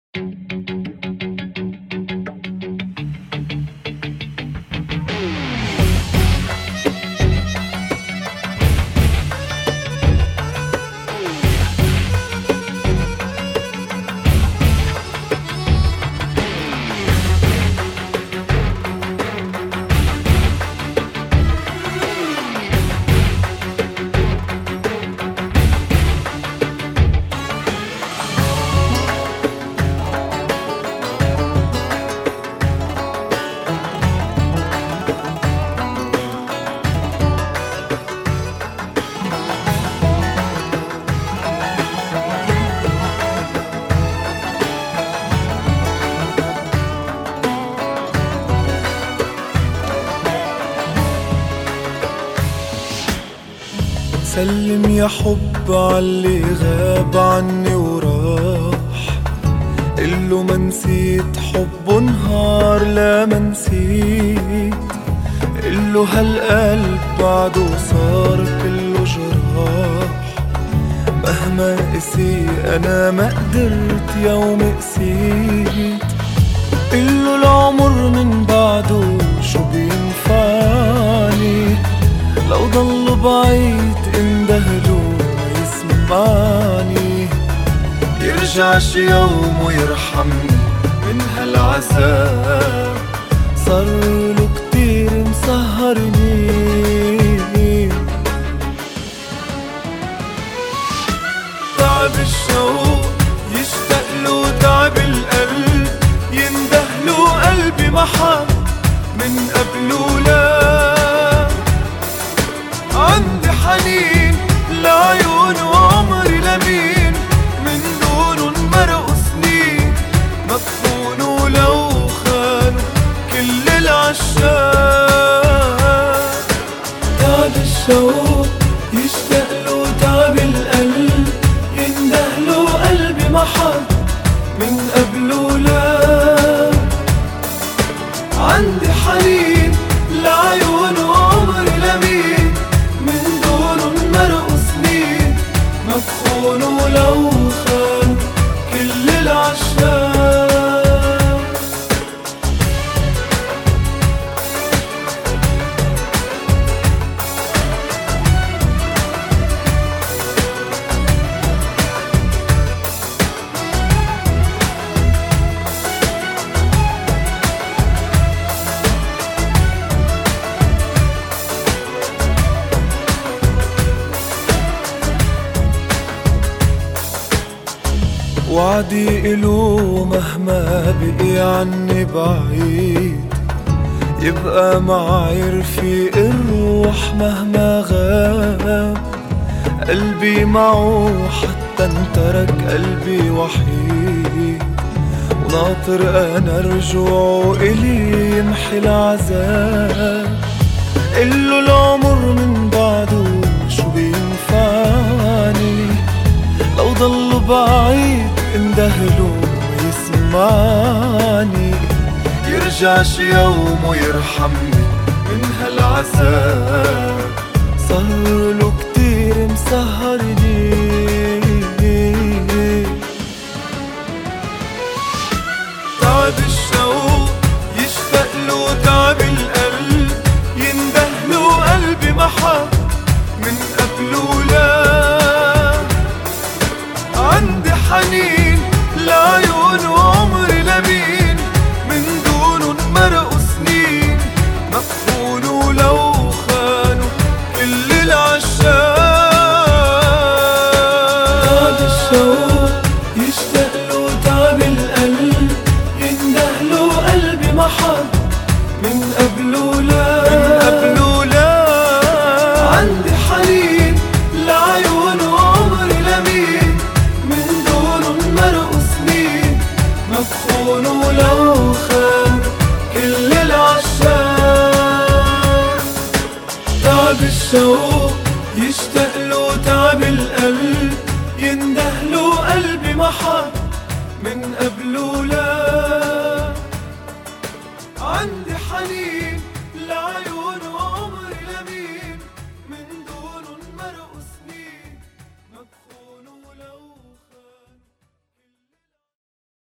سلم يا حب عاللي غاب عني وراح، قله ما نسيت حبه نهار لا ما نسيت، قله هالقلب بعده صار كله جراح، مهما قسي أنا ما قدرت يوم قسيت، قله العمر من بعده شو بينفعني، لو ضل بعيد اندهله ما يسمعني، يرجع شي يوم ويرحمني من هالعذاب، صارله كتير مسهرني، تعب الشوق يشتاقله تعب القلب، يندهله قلبي ما حب من قبله لا، عندي حنين لعيونه وعمري لمين، من دونه انمرقوا سنين، مدفونه لو خانوا كل العشاق، تعب الشوق يشتاقله تعب القلب، يندهله قلبي ما حب من قبله لا، عندي حنين لعيونه وعمري لمين، مدفونه لو خان كل العشاق، وعدي إله مهما بقي عني بعيد، يبقى معي رفيق الروح مهما غاب، قلبي معه حتى انترك قلبي وحيد، وناطر أنا رجوعه إلي يمحي العذاب، قله العمر من بعده شو بينفعني، لو ضل بعيد اندهله يسمعني، يرجع شي يوم ويرحمني من هالعذاب، صارله كتير مسهرني، تعب الشوق يشتاقله تعب القلب، يندهله قلبي ما حب من قبله لا، عندي حنين لعيون وعمري لمين، من دونه انمرقوا سنين، مدفونه لو خانوا كل العشاق، تعب الشوق يشتاقله تعب القلب، يندهله قلبي ما حب من قبله لا، عندي حنين لعيون وعمري لمين، مدفونه لو خان كل العشاق، تعب الشوق يشتاقله تعب القلب، يندهله قلبي ما حب من قبله لا.